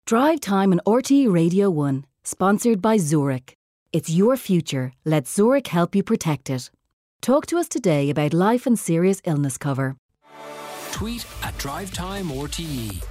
Drive Time on RTE Radio 1, sponsored by Zurich. It's your future. Let Zurich help you protect it. Talk to us today about life and serious illness cover. Tweet at Drive Time RTE.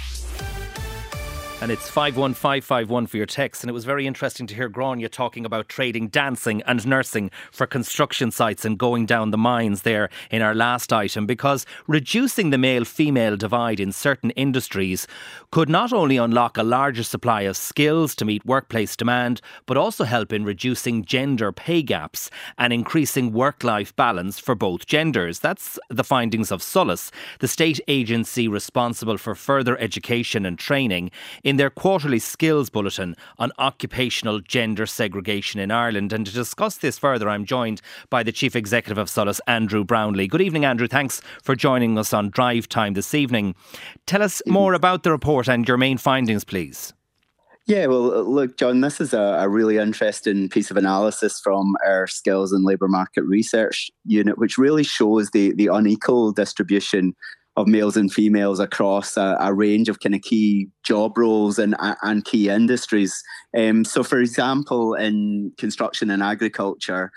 And it's 51551 for your text. And it was very interesting to hear Grania talking about trading dancing and nursing for construction sites and going down the mines there in our last item, because reducing the male-female divide in certain industries could not only unlock a larger supply of skills to meet workplace demand, but also help in reducing gender pay gaps and increasing work-life balance for both genders. That's the findings of Solas, the state agency responsible for further education and training, in their quarterly skills bulletin on occupational gender segregation in Ireland. And to discuss this further, I'm joined by the Chief Executive of Solas, Andrew Brownlee. Good evening, Andrew. Thanks for joining us on Drive Time this evening. Tell us more about the report and your main findings, please. Yeah, well, look, John, this is a really interesting piece of analysis from our Skills and Labour Market Research Unit, which really shows the unequal distribution of males and females across a range of kind of key job roles and key industries. So, for example, in construction and agriculture,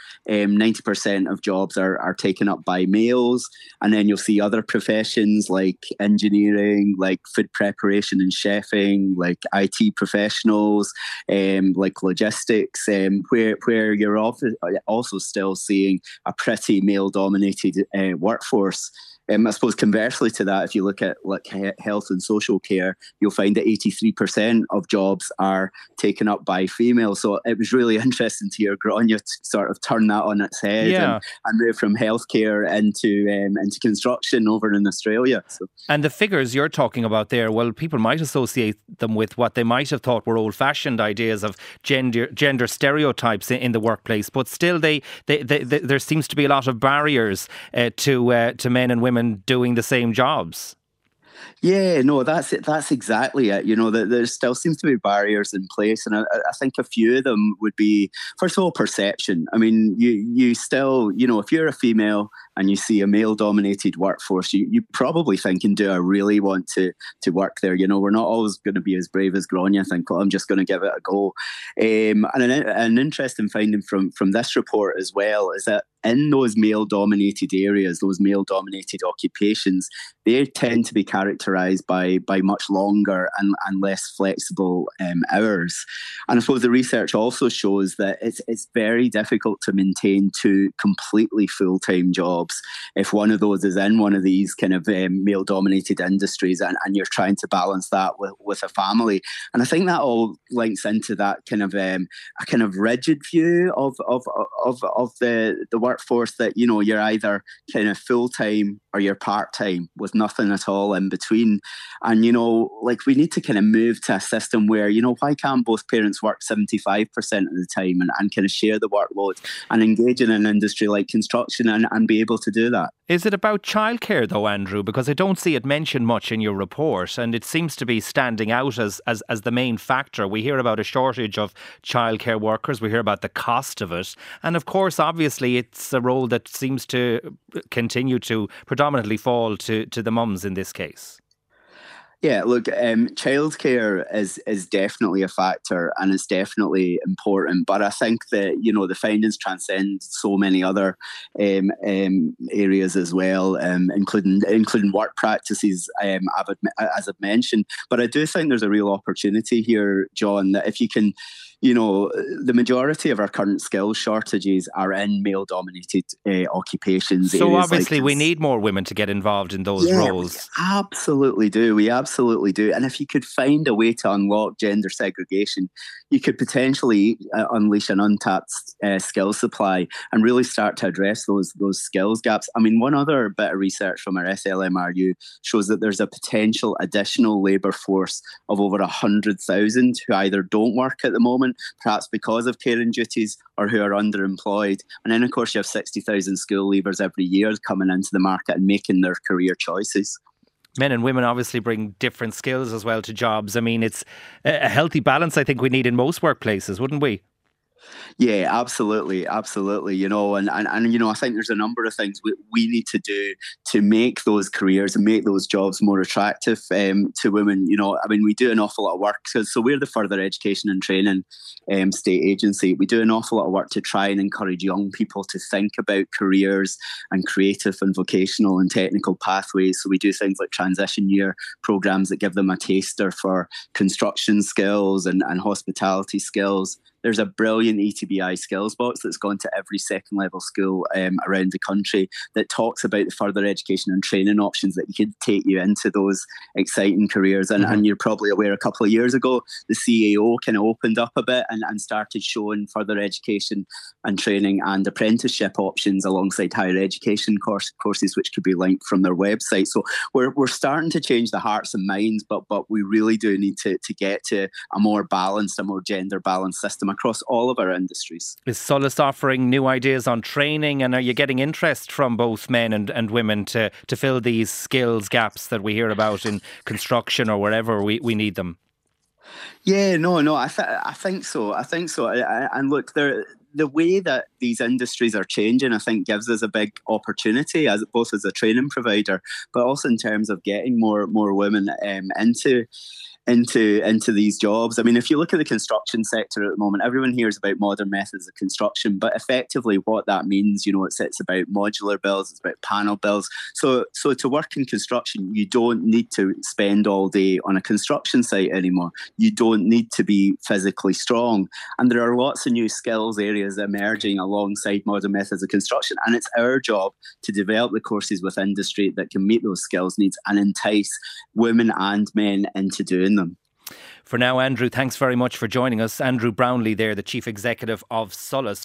90% of jobs are taken up by males. And then you'll see other professions like engineering, like food preparation and chefing, like IT professionals, like logistics, where you're also still seeing a pretty male-dominated workforce. I suppose conversely to that, if you look at like health and social care, you'll find that 83% of jobs are taken up by females. So it was really interesting to hear Grania sort of turn that on its head and move from healthcare into construction over in Australia. So. And the figures you're talking about there, well, people might associate them with what they might have thought were old-fashioned ideas of gender stereotypes in the workplace, but still there seems to be a lot of barriers to men and women doing the same jobs. Yeah, no, that's it. That's exactly it. You know, there still seems to be barriers in place. And I think a few of them would be, first of all, perception. I mean, you still, you know, if you're a female and you see a male-dominated workforce, you probably thinking, do I really want to work there? You know, we're not always going to be as brave as Grania, think, well, I'm just going to give it a go. And an interesting finding from this report as well is that in those male-dominated areas, those male-dominated occupations, they tend to be characterised by much longer and less flexible hours. And I suppose the research also shows that it's very difficult to maintain two completely full-time jobs if one of those is in one of these kind of male-dominated industries and you're trying to balance that with a family. And I think that all links into that kind of a kind of rigid view of the workforce, that, you know, you're either kind of full-time or you're part-time with nothing at all in between. And, you know, like, we need to kind of move to a system where, you know, why can't both parents work 75% of the time and kind of share the workload and engage in an industry like construction and be able to do that? Is it about childcare though, Andrew? Because I don't see it mentioned much in your report, and it seems to be standing out as the main factor. We hear about a shortage of childcare workers, we hear about the cost of it, and of course, obviously, it's a role that seems to continue to predominantly fall to the mums in this case. Yeah, look, childcare is definitely a factor, and it's definitely important. But I think that, you know, the findings transcend so many other areas as well, including work practices, as I've mentioned. But I do think there's a real opportunity here, John, that if you can, you know, the majority of our current skills shortages are in male-dominated occupations. So obviously we need more women to get involved in those roles. We absolutely do. We absolutely do. And if you could find a way to unlock gender segregation, you could potentially unleash an untapped skills supply and really start to address those skills gaps. I mean, one other bit of research from our SLMRU shows that there's a potential additional labour force of over 100,000 who either don't work at the moment, perhaps because of caring duties, or who are underemployed. And then, of course, you have 60,000 school leavers every year coming into the market and making their career choices. Men and women obviously bring different skills as well to jobs. I mean, it's a healthy balance I think we need in most workplaces, wouldn't we? Yeah, absolutely, absolutely. I think there's a number of things we need to do to make those careers and make those jobs more attractive to women. I mean, we do an awful lot of work. So we're the Further Education and Training state agency. We do an awful lot of work to try and encourage young people to think about careers and creative and vocational and technical pathways. So we do things like transition year programs that give them a taster for construction skills and hospitality skills. There's a brilliant ETBI skills box that's gone to every second level school around the country that talks about the further education and training options that could take you into those exciting careers. And you're probably aware a couple of years ago, the CAO kind of opened up a bit and started showing further education and training and apprenticeship options alongside higher education courses, which could be linked from their website. So we're starting to change the hearts and minds, but we really do need to get to a more balanced, a more gender balanced system across all of our industries. Is Solas offering new ideas on training, and are you getting interest from both men and women to fill these skills gaps that we hear about in construction or wherever we need them? Yeah, no, I think so. And look, the way that these industries are changing, I think, gives us a big opportunity, as both as a training provider, but also in terms of getting more women into these jobs. I mean, if you look at the construction sector at the moment, everyone hears about modern methods of construction, but effectively what that means, it's about modular builds, it's about panel builds. So to work in construction, you don't need to spend all day on a construction site anymore. You don't need to be physically strong. And there are lots of new skills areas emerging alongside modern methods of construction. And it's our job to develop the courses with industry that can meet those skills needs and entice women and men into doing them. For now, Andrew, thanks very much for joining us. Andrew Brownlee there, the Chief Executive of Solas.